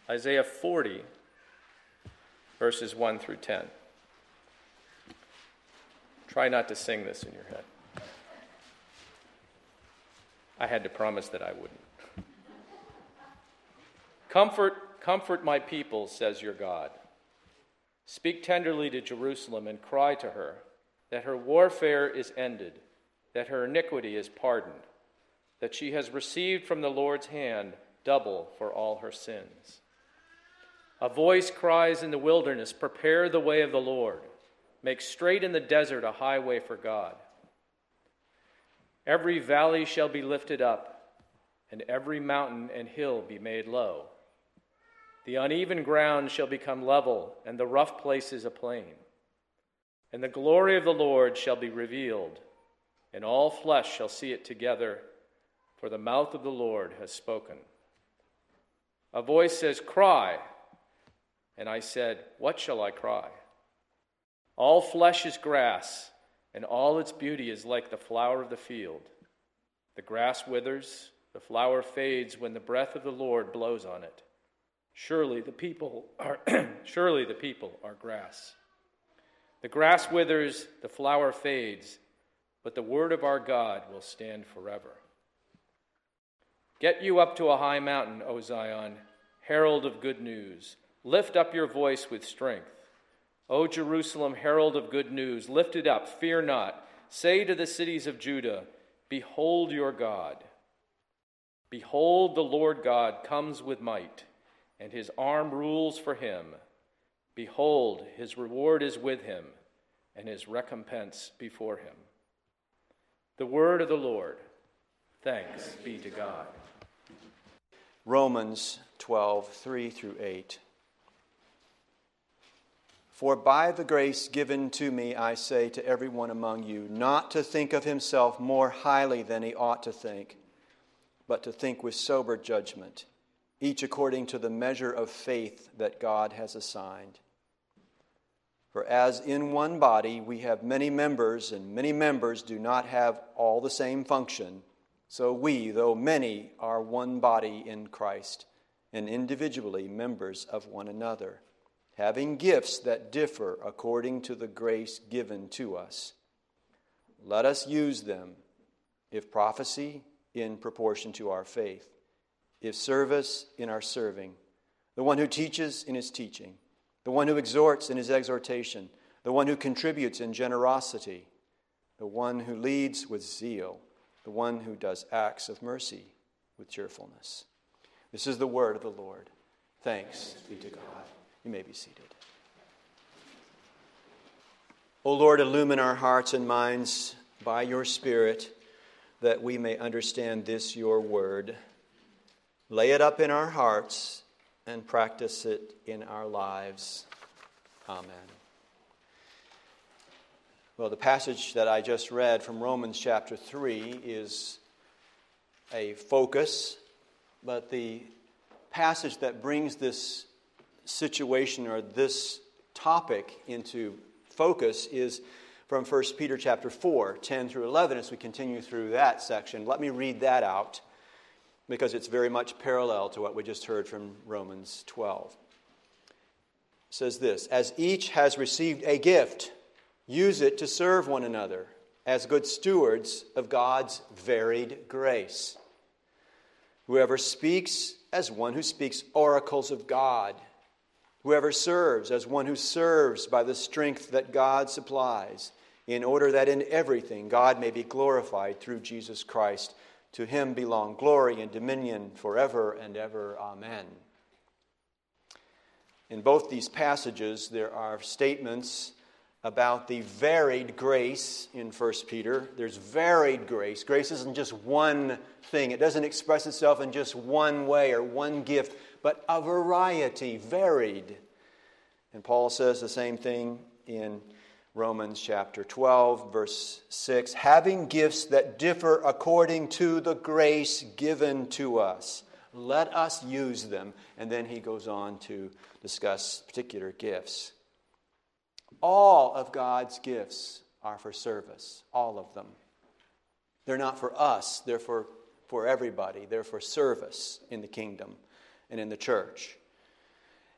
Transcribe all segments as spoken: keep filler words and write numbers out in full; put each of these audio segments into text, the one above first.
Isaiah forty, verses one through ten. Try not to sing this in your head. I had to promise that I wouldn't. Comfort, comfort my people, says your God. Speak tenderly to Jerusalem and cry to her that her warfare is ended, that her iniquity is pardoned, that she has received from the Lord's hand double for all her sins. A voice cries in the wilderness, prepare the way of the Lord. Make straight in the desert a highway for God. Every valley shall be lifted up, and every mountain and hill be made low. The uneven ground shall become level, and the rough places a plain. And the glory of the Lord shall be revealed, and all flesh shall see it together, for the mouth of the Lord has spoken. A voice says, cry. And I said, what shall I cry? All flesh is grass, and all its beauty is like the flower of the field. The grass withers, the flower fades when the breath of the Lord blows on it. Surely the people are surely the people are grass. The grass withers, the flower fades, but the word of our God will stand forever. Get you up to a high mountain, O Zion, herald of good news. Lift up your voice with strength. O Jerusalem, herald of good news, lift it up, fear not. Say to the cities of Judah, behold your God. Behold, the Lord God comes with might, and his arm rules for him. Behold, his reward is with him, and his recompense before him. The word of the Lord. Thanks be to God. Romans twelve, three through eight. For by the grace given to me, I say to everyone among you, not to think of himself more highly than he ought to think, but to think with sober judgment, each according to the measure of faith that God has assigned. For as in one body we have many members, and many members do not have all the same function, so we, though many, are one body in Christ, and individually members of one another, having gifts that differ according to the grace given to us. Let us use them, if prophecy, in proportion to our faith, if service, in our serving, the one who teaches in his teaching, the one who exhorts in his exhortation, the one who contributes in generosity, the one who leads with zeal, the one who does acts of mercy with cheerfulness. This is the word of the Lord. Thanks be to God. You may be seated. O Lord, illumine our hearts and minds by your Spirit, that we may understand this, your word. Lay it up in our hearts and practice it in our lives. Amen. Well, the passage that I just read from Romans chapter three is a focus, but the passage that brings this situation or this topic into focus is from First Peter chapter four, ten through eleven. As we continue through that section, let me read that out because it's very much parallel to what we just heard from Romans twelve. It says this, as each has received a gift, use it to serve one another as good stewards of God's varied grace. Whoever speaks, as one who speaks oracles of God. Whoever serves, as one who serves by the strength that God supplies, in order that in everything God may be glorified through Jesus Christ. To him belong glory and dominion forever and ever. Amen. In both these passages, there are statements about the varied grace in First Peter. There's varied grace. Grace isn't just one thing. It doesn't express itself in just one way or one gift, but a variety, varied. And Paul says the same thing in Romans chapter twelve, verse six, having gifts that differ according to the grace given to us. Let us use them. And then he goes on to discuss particular gifts. All of God's gifts are for service, all of them. They're not for us, they're for, for everybody. They're for service in the kingdom and in the church.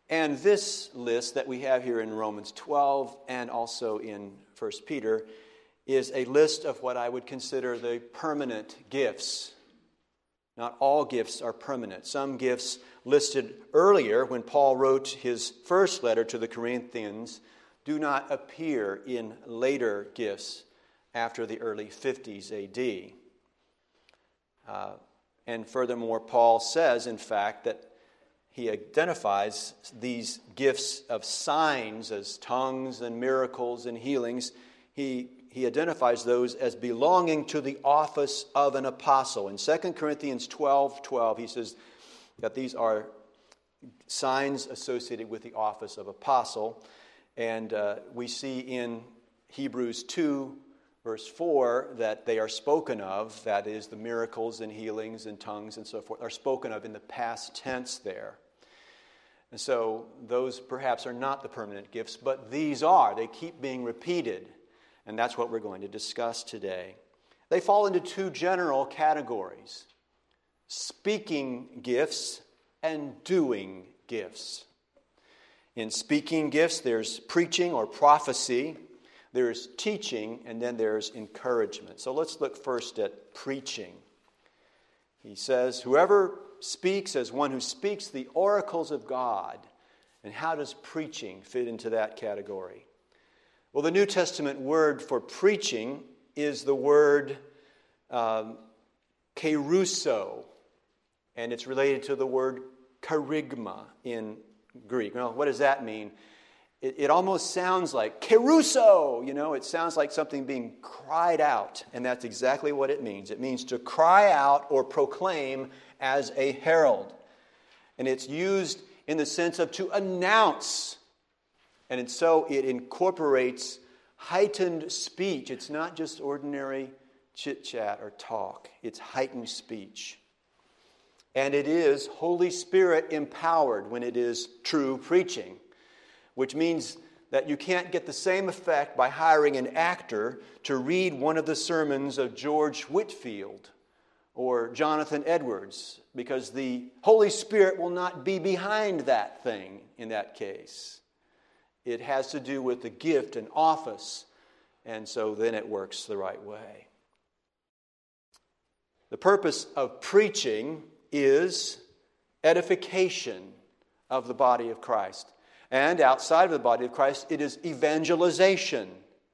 And this list that we have here in Romans twelve and also in First Peter is a list of what I would consider the permanent gifts. Not all gifts are permanent. Some gifts listed earlier when Paul wrote his first letter to the Corinthians do not appear in later gifts after the early fifties A D. Uh, and furthermore, Paul says, in fact, that he identifies these gifts of signs as tongues and miracles and healings. He, he identifies those as belonging to the office of an apostle. In Second Corinthians twelve twelve, he says that these are signs associated with the office of apostle. And uh, we see in Hebrews two, verse four, that they are spoken of, that is, the miracles and healings and tongues and so forth, are spoken of in the past tense there. And so those perhaps are not the permanent gifts, but these are. They keep being repeated. And that's what we're going to discuss today. They fall into two general categories: speaking gifts and doing gifts. In speaking gifts, there's preaching or prophecy, there's teaching, and then there's encouragement. So let's look first at preaching. He says, whoever speaks as one who speaks the oracles of God. And how does preaching fit into that category? Well, the New Testament word for preaching is the word um, kerusso, and it's related to the word kerygma in Greek. Now, what does that mean? It, it almost sounds like kerusso, you know, it sounds like something being cried out, and that's exactly what it means. It means to cry out or proclaim as a herald. And it's used in the sense of to announce. And so it incorporates heightened speech. It's not just ordinary chit-chat or talk. It's heightened speech. And it is Holy Spirit empowered when it is true preaching, which means that you can't get the same effect by hiring an actor to read one of the sermons of George Whitefield or Jonathan Edwards, because the Holy Spirit will not be behind that thing in that case. It has to do with the gift and office, and so then it works the right way. The purpose of preaching is edification of the body of Christ. And outside of the body of Christ, it is evangelization.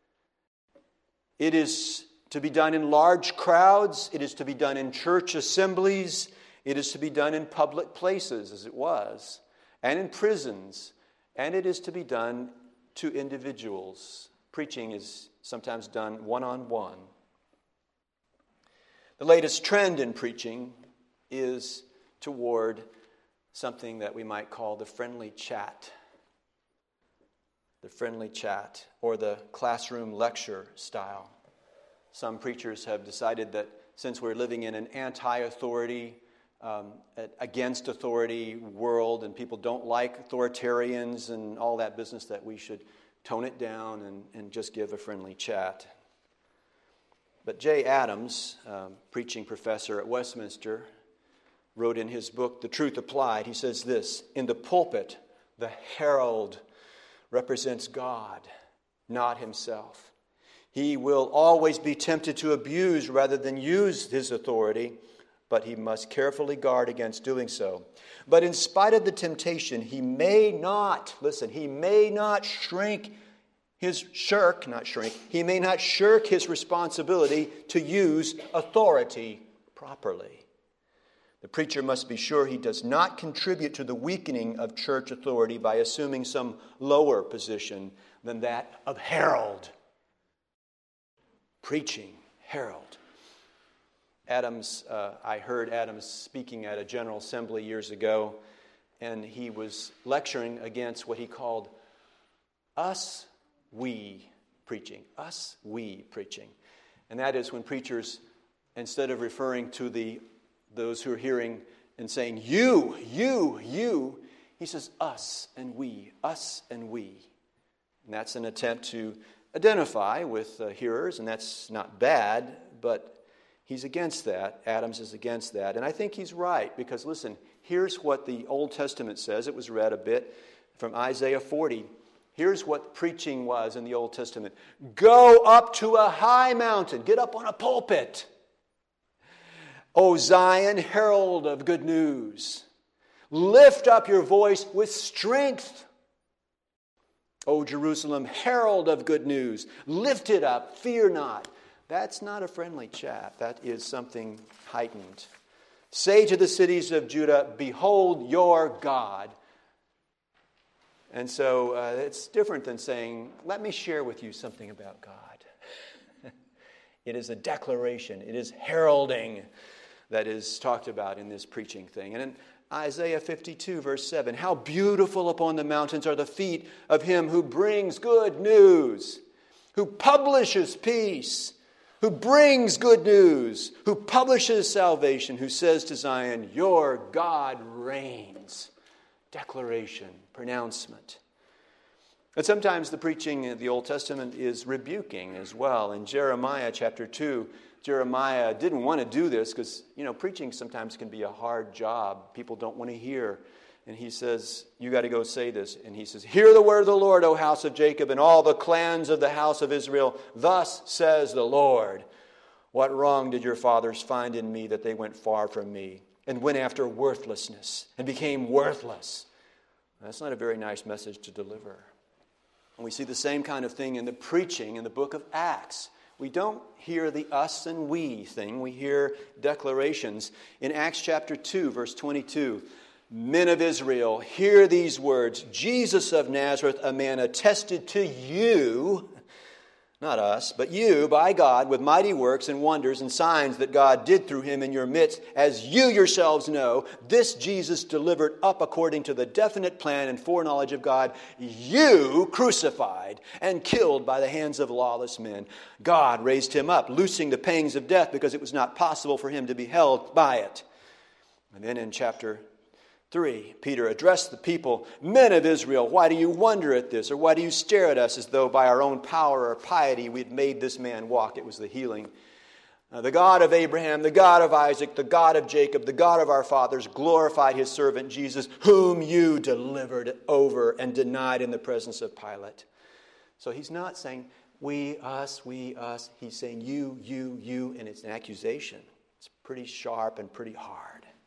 It is to be done in large crowds. It is to be done in church assemblies. It is to be done in public places, as it was, and in prisons. And it is to be done to individuals. Preaching is sometimes done one-on-one. The latest trend in preaching is toward something that we might call the friendly chat. The friendly chat, or the classroom lecture style. Some preachers have decided that since we're living in an anti-authority, um, against authority world, and people don't like authoritarians and all that business, that we should tone it down and, and just give a friendly chat. But Jay Adams, um, preaching professor at Westminster, wrote in his book, The Truth Applied, he says this: in the pulpit, the herald represents God, not himself. He will always be tempted to abuse rather than use his authority, but he must carefully guard against doing so. But in spite of the temptation, he may not, listen, he may not shrink his shirk, not shrink, he may not shirk his responsibility to use authority properly. The preacher must be sure he does not contribute to the weakening of church authority by assuming some lower position than that of herald. Preaching, herald. Adams, uh, I heard Adams speaking at a General Assembly years ago, and he was lecturing against what he called us, we preaching. Us, we preaching. And that is when preachers, instead of referring to the those who are hearing and saying, you, you, you, he says us and we, us and we. And that's an attempt to identify with uh, hearers, and that's not bad, but he's against that. Adams is against that. And I think he's right, because listen, here's what the Old Testament says. It was read a bit. from Isaiah forty. Here's what preaching was in the Old Testament. Go up to a high mountain. Get up on a pulpit. O Zion, herald of good news. Lift up your voice with strength. O Jerusalem, herald of good news. Lift it up, fear not. That's not a friendly chat. That is something heightened. Say to the cities of Judah, behold your God. And so uh, it's different than saying, let me share with you something about God. It is a declaration. It is heralding that is talked about in this preaching thing. And in Isaiah fifty-two, verse seven, how beautiful upon the mountains are the feet of him who brings good news, who publishes peace, who brings good news, who publishes salvation, who says to Zion, your God reigns. Declaration, pronouncement. But sometimes the preaching in the Old Testament is rebuking as well. In Jeremiah chapter two, Jeremiah didn't want to do this because, you know, preaching sometimes can be a hard job. People don't want to hear. And he says, you got to go say this. And he says, hear the word of the Lord, O house of Jacob, and all the clans of the house of Israel. Thus says the Lord, what wrong did your fathers find in me that they went far from me and went after worthlessness and became worthless? That's not a very nice message to deliver. And we see the same kind of thing in the preaching in the book of Acts. We don't hear the us and we thing. We hear declarations. In Acts chapter two, verse twenty-two, men of Israel, hear these words. Jesus of Nazareth, a man attested to you, not us, but you, by God, with mighty works and wonders and signs that God did through him in your midst, as you yourselves know, this Jesus delivered up according to the definite plan and foreknowledge of God, you crucified and killed by the hands of lawless men. God raised him up, loosing the pangs of death, because it was not possible for him to be held by it. And then in chapter Three, Peter addressed the people, men of Israel, why do you wonder at this? Or why do you stare at us as though by our own power or piety we had made this man walk? It was the healing. Uh, the God of Abraham, the God of Isaac, the God of Jacob, the God of our fathers glorified his servant Jesus, whom you delivered over and denied in the presence of Pilate. So he's not saying we, us, we, us. He's saying you, you, you, and it's an accusation. It's pretty sharp and pretty hard.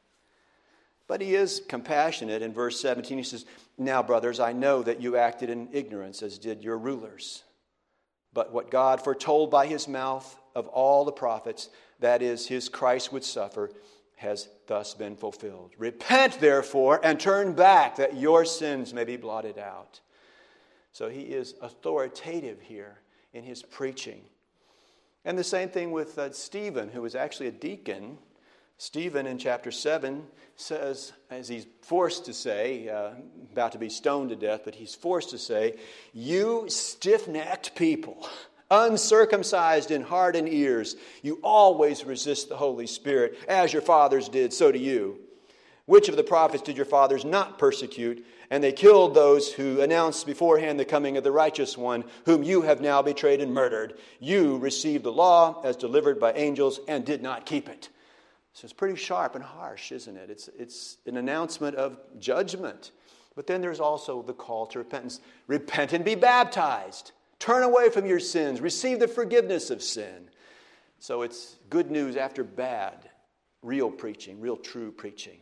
But he is compassionate. In verse seventeen, he says, now, brothers, I know that you acted in ignorance, as did your rulers. But what God foretold by his mouth of all the prophets, that is, his Christ would suffer, has thus been fulfilled. Repent, therefore, and turn back, that your sins may be blotted out. So he is authoritative here in his preaching. And the same thing with uh, Stephen, who was actually a deacon. Stephen in chapter seven says, as he's forced to say, uh, about to be stoned to death, but he's forced to say, you stiff-necked people, uncircumcised in heart and ears, you always resist the Holy Spirit, as your fathers did, so do you. Which of the prophets did your fathers not persecute? And they killed those who announced beforehand the coming of the righteous one, whom you have now betrayed and murdered. You received the law as delivered by angels and did not keep it. So it's pretty sharp and harsh, isn't it? It's, it's an announcement of judgment. But then there's also the call to repentance. Repent and be baptized. Turn away from your sins. Receive the forgiveness of sin. So it's good news after bad. Real preaching, real true preaching.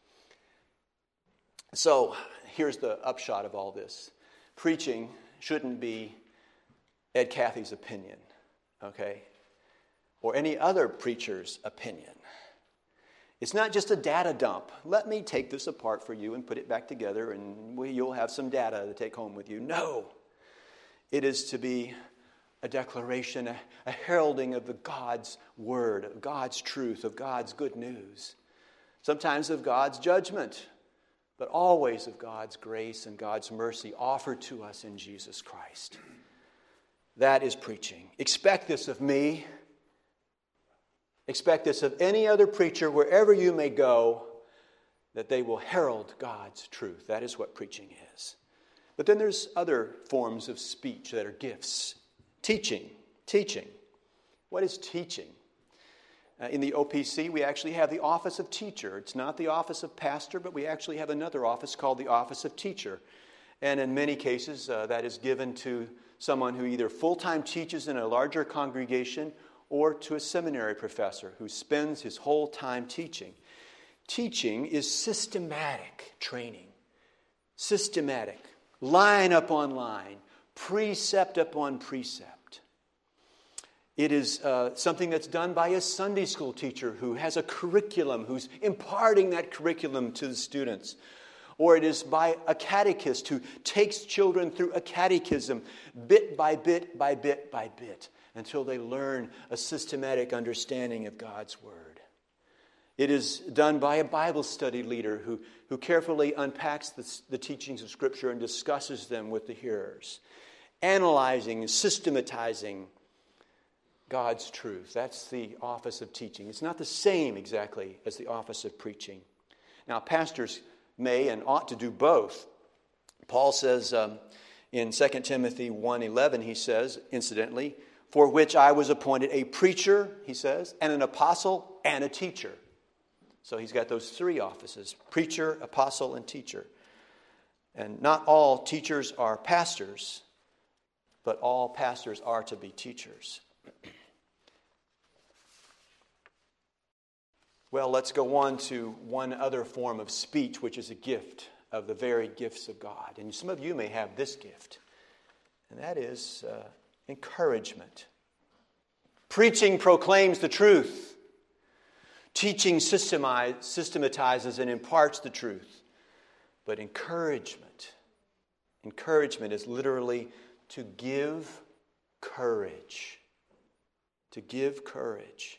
So here's the upshot of all this. Preaching shouldn't be Ed Cathy's opinion, okay? Or any other preacher's opinion. It's not just a data dump. Let me take this apart for you and put it back together, and you'll have some data to take home with you. No. It is to be a declaration, a, a heralding of the God's word, of God's truth, of God's good news. Sometimes of God's judgment, but always of God's grace and God's mercy offered to us in Jesus Christ. That is preaching. Expect this of me. Expect this of any other preacher, wherever you may go, that they will herald God's truth. That is what preaching is. But then there's other forms of speech that are gifts. Teaching. Teaching. What is teaching? Uh, in the O P C, we actually have the office of teacher. It's not the office of pastor, but we actually have another office called the office of teacher. And in many cases, uh, that is given to someone who either full-time teaches in a larger congregation or to a seminary professor who spends his whole time teaching. Teaching is systematic training. Systematic. Line upon line. Precept upon precept. It is uh, something that's done by a Sunday school teacher who has a curriculum, who's imparting that curriculum to the students. Or it is by a catechist who takes children through a catechism bit by bit by bit by bit until they learn a systematic understanding of God's Word. It is done by a Bible study leader who, who carefully unpacks the, the teachings of Scripture and discusses them with the hearers, analyzing and systematizing God's truth. That's the office of teaching. It's not the same exactly as the office of preaching. Now, pastors may and ought to do both. Paul says um, in Second Timothy one eleven, he says, incidentally, for which I was appointed a preacher, he says, and an apostle and a teacher. So he's got those three offices, preacher, apostle, and teacher. And not all teachers are pastors, but all pastors are to be teachers. Well, let's go on to one other form of speech, which is a gift of the very gifts of God. And some of you may have this gift, and that is uh, encouragement. Preaching proclaims the truth. Teaching systematizes and imparts the truth. But encouragement, encouragement is literally to give courage. To give courage.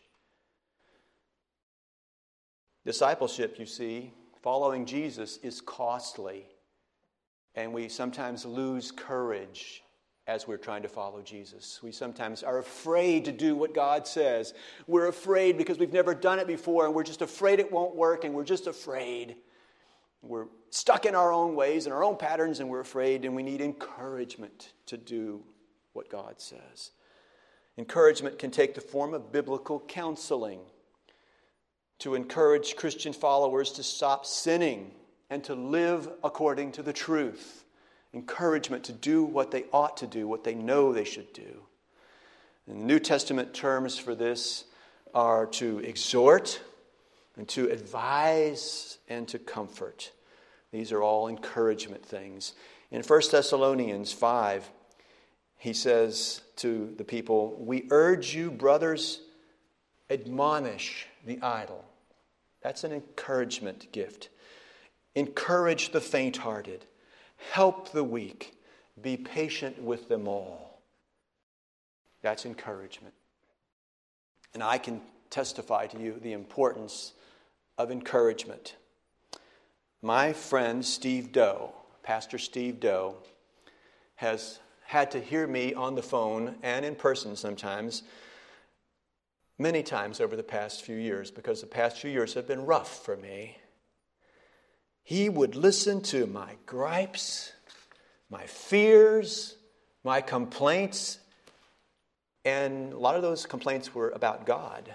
Discipleship, you see, following Jesus is costly. And we sometimes lose courage as we're trying to follow Jesus. We sometimes are afraid to do what God says. We're afraid because we've never done it before, and we're just afraid it won't work, and we're just afraid. We're stuck in our own ways and our own patterns, and we're afraid, and we need encouragement to do what God says. Encouragement can take the form of biblical counseling, to encourage Christian followers to stop sinning and to live according to the truth. Encouragement to do what they ought to do, what they know they should do. And the New Testament terms for this are to exhort and to advise and to comfort. These are all encouragement things. In First Thessalonians five, he says to the people, we urge you, brothers, admonish the idle. That's an encouragement gift. Encourage the faint-hearted. Help the weak. Be patient with them all. That's encouragement. And I can testify to you the importance of encouragement. My friend Steve Doe, Pastor Steve Doe, has had to hear me on the phone and in person sometimes, many times over the past few years, because the past few years have been rough for me. He would listen to my gripes, my fears, my complaints, and a lot of those complaints were about God.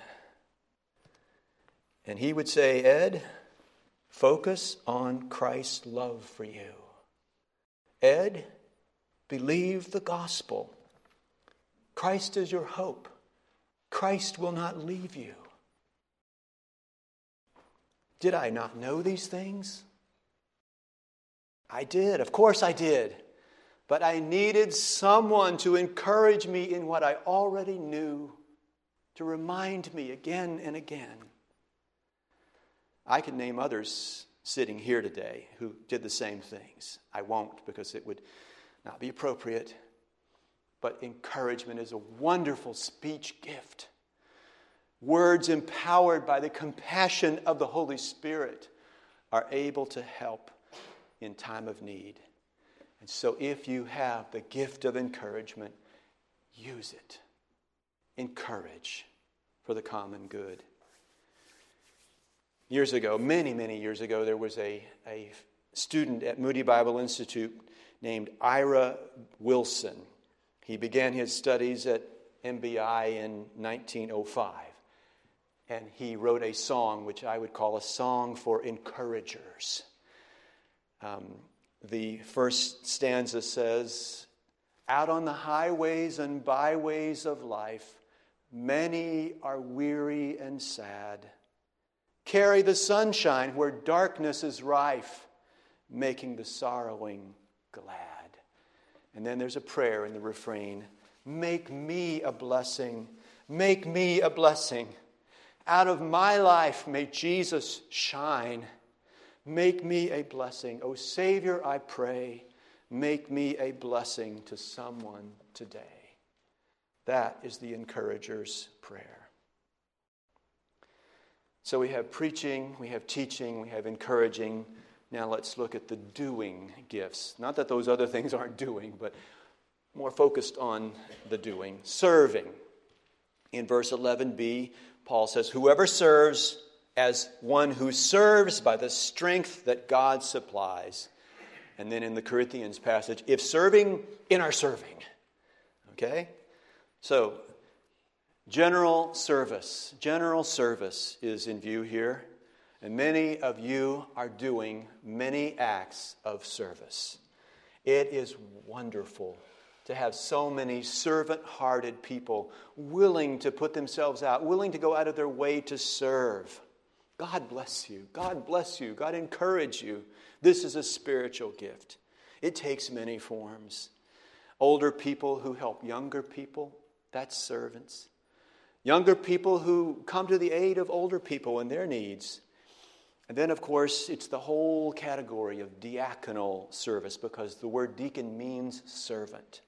And he would say, Ed, focus on Christ's love for you. Ed, believe the gospel. Christ is your hope. Christ will not leave you. Did I not know these things? I did. Of course I did. But I needed someone to encourage me in what I already knew, to remind me again and again. I could name others sitting here today who did the same things. I won't, because it would not be appropriate. But encouragement is a wonderful speech gift. Words empowered by the compassion of the Holy Spirit are able to help in time of need. And so if you have the gift of encouragement, use it. Encourage for the common good. Years ago, many, many years ago, there was a, a student at Moody Bible Institute named Ira Wilson. He began his studies at M B I in nineteen oh five. And he wrote a song, which I would call a song for encouragers. Um, The first stanza says, out on the highways and byways of life, many are weary and sad. Carry the sunshine where darkness is rife, making the sorrowing glad. And then there's a prayer in the refrain. Make me a blessing. Make me a blessing. Out of my life may Jesus shine. Make me a blessing. O Savior, I pray, make me a blessing to someone today. That is the encourager's prayer. So we have preaching, we have teaching, we have encouraging. Now let's look at the doing gifts. Not that those other things aren't doing, but more focused on the doing. Serving. In verse eleven b, Paul says, whoever serves as one who serves by the strength that God supplies. And then in the Corinthians passage, if serving, in our serving. Okay? So, general service. General service is in view here. And many of you are doing many acts of service. It is wonderful to have so many servant-hearted people willing to put themselves out, willing to go out of their way to serve. God bless you. God bless you. God encourage you. This is a spiritual gift. It takes many forms. Older people who help younger people, that's servants. Younger people who come to the aid of older people in their needs. And then, of course, it's the whole category of diaconal service, because the word deacon means servant.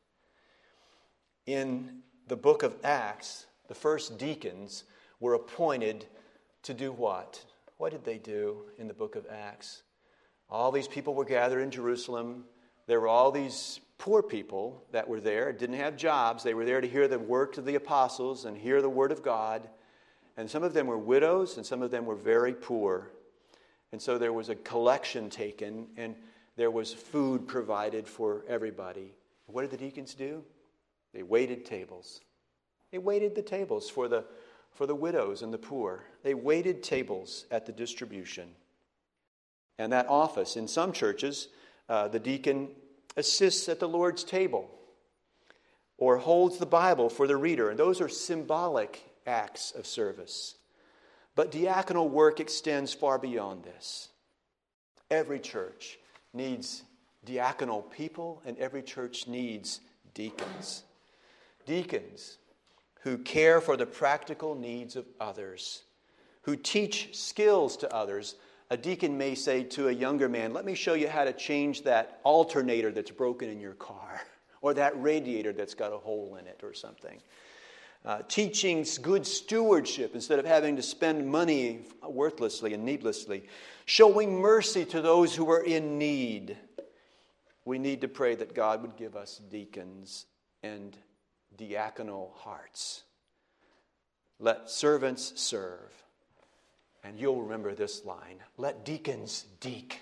In the book of Acts, the first deacons were appointed to do what? What did they do in the book of Acts? All these people were gathered in Jerusalem. There were all these poor people that were there, didn't have jobs. They were there to hear the work of the apostles and hear the word of God. And some of them were widows, and some of them were very poor. And so there was a collection taken, and there was food provided for everybody. What did the deacons do? They waited tables. They waited the tables for the, for the widows and the poor. They waited tables at the distribution. And that office, in some churches, uh, the deacon assists at the Lord's table or holds the Bible for the reader. And those are symbolic acts of service. But diaconal work extends far beyond this. Every church needs diaconal people, and every church needs deacons. Deacons who care for the practical needs of others, who teach skills to others. A deacon may say to a younger man, let me show you how to change that alternator that's broken in your car, or that radiator that's got a hole in it or something. Uh, teaching good stewardship instead of having to spend money worthlessly and needlessly. Showing mercy to those who are in need. We need to pray that God would give us deacons and diaconal hearts. Let servants serve. And you'll remember this line. Let deacons deek.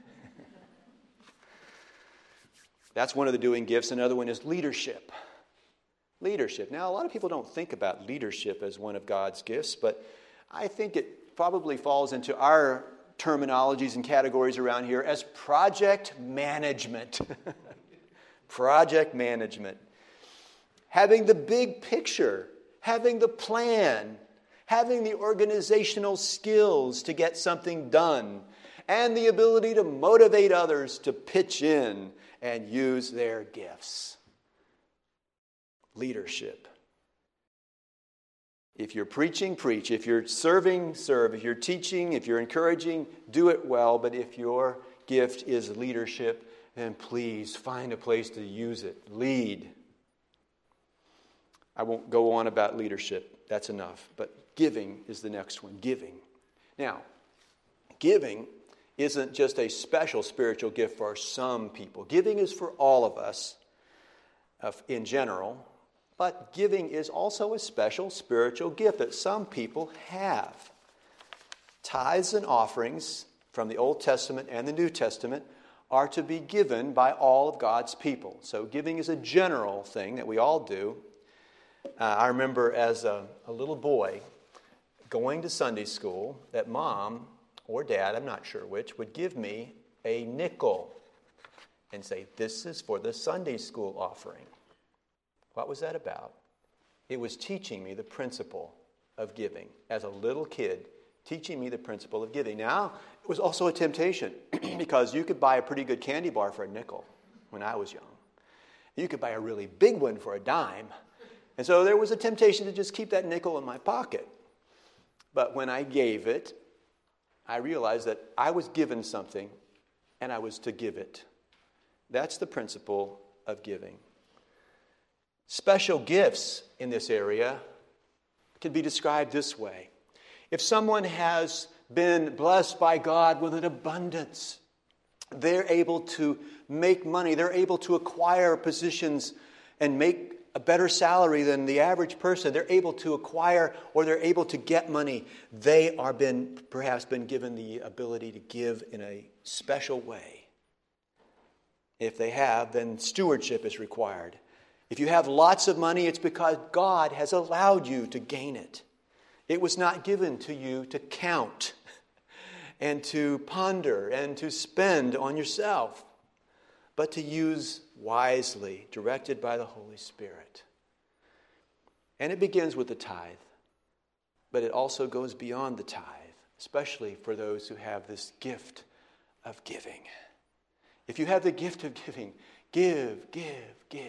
That's one of the doing gifts. Another one is leadership. Leadership. Now, a lot of people don't think about leadership as one of God's gifts, but I think it probably falls into our terminologies and categories around here as project management. Project management. Having the big picture, having the plan, having the organizational skills to get something done, and the ability to motivate others to pitch in and use their gifts. Leadership. If you're preaching, preach. If you're serving, serve. If you're teaching, if you're encouraging, do it well. But if your gift is leadership, then please find a place to use it. Lead. I won't go on about leadership. That's enough. But giving is the next one. Giving. Now, giving isn't just a special spiritual gift for some people. Giving is for all of us uh, in general. But giving is also a special spiritual gift that some people have. Tithes and offerings from the Old Testament and the New Testament are to be given by all of God's people. So giving is a general thing that we all do. Uh, I remember as a, a little boy going to Sunday school that mom or dad, I'm not sure which, would give me a nickel. and say, this is for the Sunday school offering. What was that about? It was teaching me the principle of giving. As a little kid, teaching me the principle of giving. Now, it was also a temptation because you could buy a pretty good candy bar for a nickel when I was young. You could buy a really big one for a dime. And so there was a temptation to just keep that nickel in my pocket. But when I gave it, I realized that I was given something and I was to give it. That's the principle of giving. Special gifts in this area can be described this way. If someone has been blessed by God with an abundance, they're able to make money, they're able to acquire positions and make a better salary than the average person. They're able to acquire or they're able to get money. They are been perhaps been given the ability to give in a special way. If they have, then stewardship is required. If you have lots of money, it's because God has allowed you to gain it. It was not given to you to count and to ponder and to spend on yourself, but to use wisely, directed by the Holy Spirit. And it begins with the tithe, but it also goes beyond the tithe, especially for those who have this gift of giving. If you have the gift of giving, give, give, give.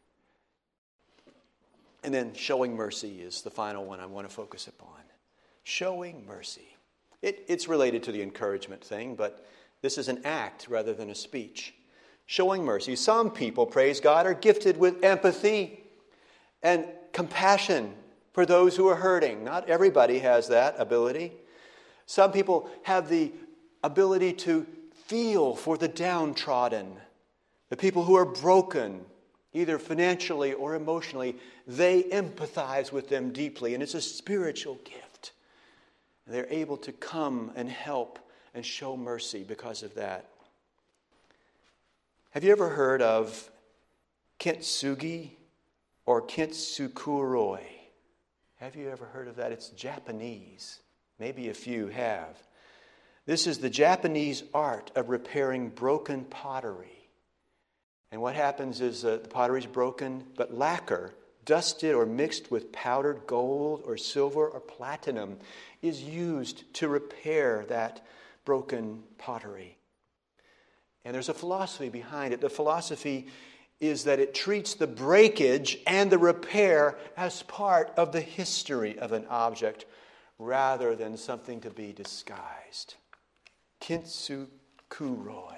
And then showing mercy is the final one I want to focus upon. Showing mercy. It, it's related to the encouragement thing, but this is an act rather than a speech. Showing mercy. Some people, praise God, are gifted with empathy and compassion for those who are hurting. Not everybody has that ability. Some people have the ability to feel for the downtrodden, the people who are broken, either financially or emotionally. They empathize with them deeply, and it's a spiritual gift. They're able to come and help and show mercy because of that. Have you ever heard of kintsugi or kintsukuroi? Have you ever heard of that? It's Japanese. Maybe a few have. This is the Japanese art of repairing broken pottery. And what happens is uh, the pottery is broken, but lacquer, dusted or mixed with powdered gold or silver or platinum, is used to repair that broken pottery. And there's a philosophy behind it. The philosophy is that it treats the breakage and the repair as part of the history of an object rather than something to be disguised. Kintsukuroi.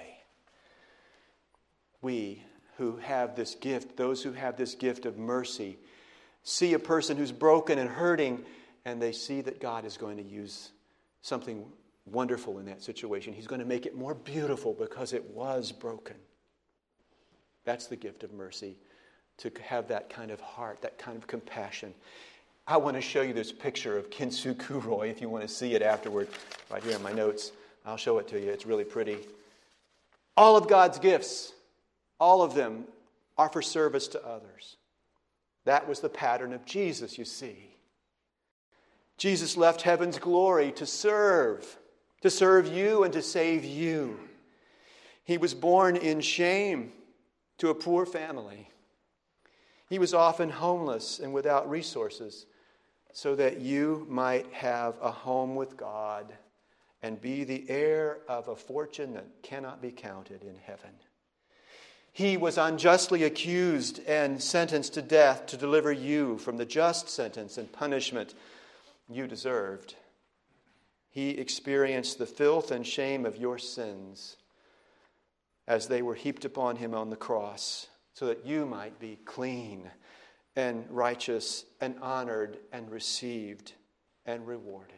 We who have this gift, those who have this gift of mercy, see a person who's broken and hurting, and they see that God is going to use something wonderful in that situation. He's going to make it more beautiful because it was broken. That's the gift of mercy, to have that kind of heart, that kind of compassion. I want to show you this picture of Kintsukuroi if you want to see it afterward. Right here in my notes. I'll show it to you. It's really pretty. All of God's gifts, all of them are for service to others. That was the pattern of Jesus, you see. Jesus left heaven's glory to serve, to serve you and to save you. He was born in shame to a poor family. He was often homeless and without resources so that you might have a home with God and be the heir of a fortune that cannot be counted in heaven. He was unjustly accused and sentenced to death to deliver you from the just sentence and punishment you deserved. He experienced the filth and shame of your sins as they were heaped upon him on the cross, so that you might be clean and righteous and honored and received and rewarded.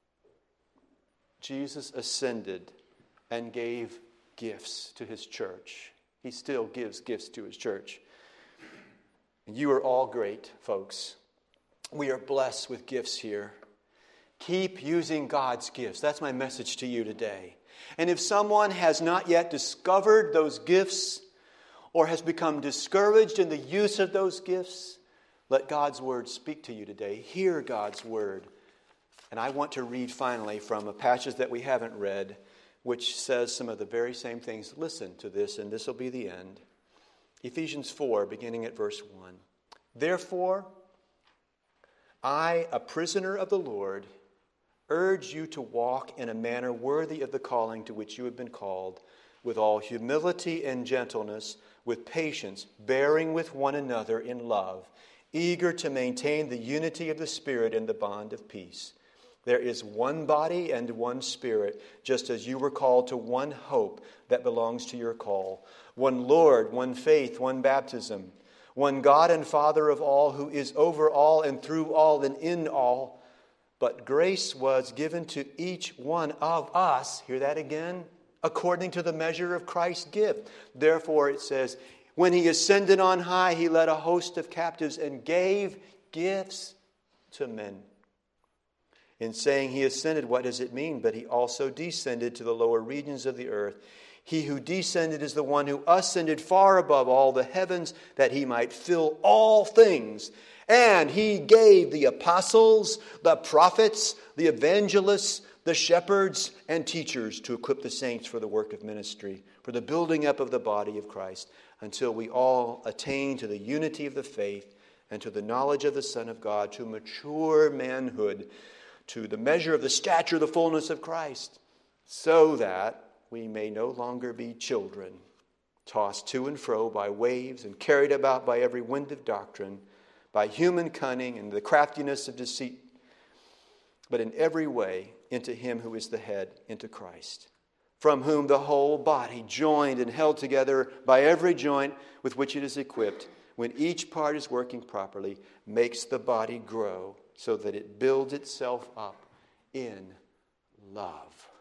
Jesus ascended and gave gifts to his church. He still gives gifts to his church. And you are all great, folks. We are blessed with gifts here. Keep using God's gifts. That's my message to you today. And if someone has not yet discovered those gifts or has become discouraged in the use of those gifts, let God's word speak to you today. Hear God's word. And I want to read finally from a passage that we haven't read, which says some of the very same things. Listen to this, and this will be the end. Ephesians four, beginning at verse one. Therefore, I, a prisoner of the Lord, urge you to walk in a manner worthy of the calling to which you have been called, with all humility and gentleness, with patience, bearing with one another in love, eager to maintain the unity of the Spirit in the bond of peace. There is one body and one Spirit, just as you were called to one hope that belongs to your call. One Lord, one faith, one baptism, one God and Father of all, who is over all and through all and in all. But grace was given to each one of us, hear that again, according to the measure of Christ's gift. Therefore, it says, when he ascended on high, he led a host of captives and gave gifts to men. In saying he ascended, what does it mean? But he also descended to the lower regions of the earth. He who descended is the one who ascended far above all the heavens, that he might fill all things. And he gave the apostles, the prophets, the evangelists, the shepherds, and teachers to equip the saints for the work of ministry, for the building up of the body of Christ, until we all attain to the unity of the faith and to the knowledge of the Son of God, to mature manhood, to the measure of the stature of the fullness of Christ, so that we may no longer be children, tossed to and fro by waves and carried about by every wind of doctrine, by human cunning and the craftiness of deceit, but in every way into him who is the head, into Christ, from whom the whole body, joined and held together by every joint with which it is equipped, when each part is working properly, makes the body grow so that it builds itself up in love.